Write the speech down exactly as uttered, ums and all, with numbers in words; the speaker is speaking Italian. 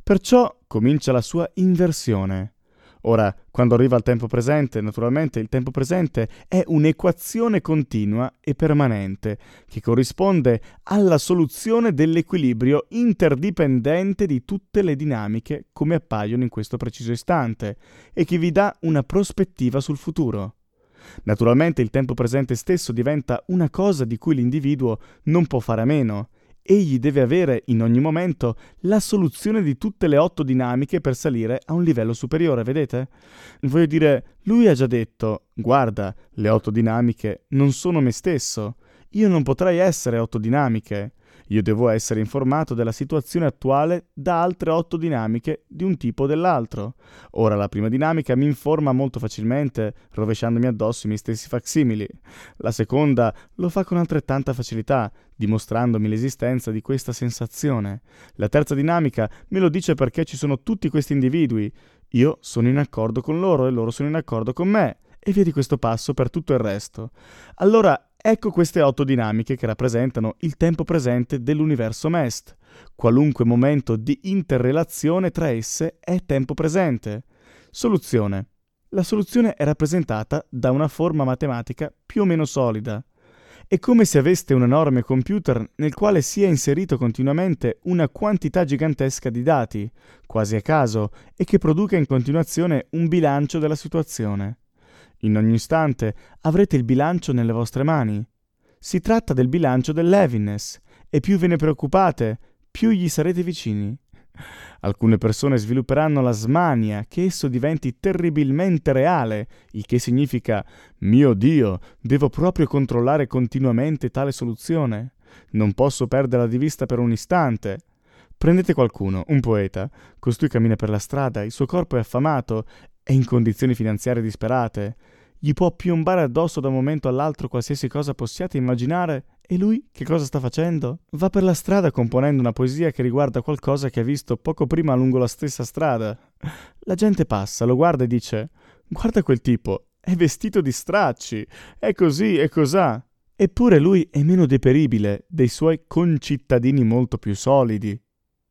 Perciò comincia la sua inversione. Ora, quando arriva al tempo presente, naturalmente il tempo presente è un'equazione continua e permanente che corrisponde alla soluzione dell'equilibrio interdipendente di tutte le dinamiche come appaiono in questo preciso istante e che vi dà una prospettiva sul futuro. Naturalmente il tempo presente stesso diventa una cosa di cui l'individuo non può fare a meno. Egli deve avere in ogni momento la soluzione di tutte le otto dinamiche per salire a un livello superiore, vedete? Voglio dire, lui ha già detto, guarda, le otto dinamiche non sono me stesso, io non potrei essere otto dinamiche, io devo essere informato della situazione attuale da altre otto dinamiche di un tipo o dell'altro. Ora la prima dinamica mi informa molto facilmente, rovesciandomi addosso i miei stessi facsimili. La seconda lo fa con altrettanta facilità, dimostrandomi l'esistenza di questa sensazione. La terza dinamica me lo dice perché ci sono tutti questi individui. Io sono in accordo con loro e loro sono in accordo con me. E via di questo passo per tutto il resto. Allora, ecco queste otto dinamiche che rappresentano il tempo presente dell'universo M E S T. Qualunque momento di interrelazione tra esse è tempo presente. Soluzione. La soluzione è rappresentata da una forma matematica più o meno solida. È come se aveste un enorme computer nel quale sia inserito continuamente una quantità gigantesca di dati, quasi a caso, e che produca in continuazione un bilancio della situazione. In ogni istante avrete il bilancio nelle vostre mani. Si tratta del bilancio dell'heaviness, e più ve ne preoccupate, più gli sarete vicini. Alcune persone svilupperanno la smania che esso diventi terribilmente reale, il che significa «Mio Dio, devo proprio controllare continuamente tale soluzione. Non posso perderla di vista per un istante». Prendete qualcuno, un poeta, costui cammina per la strada, il suo corpo è affamato, è in condizioni finanziarie disperate. Gli può piombare addosso da un momento all'altro qualsiasi cosa possiate immaginare e lui che cosa sta facendo? Va per la strada componendo una poesia che riguarda qualcosa che ha visto poco prima lungo la stessa strada. La gente passa, lo guarda e dice «Guarda quel tipo, è vestito di stracci, è così e cosà». Eppure lui è meno deperibile dei suoi concittadini molto più solidi.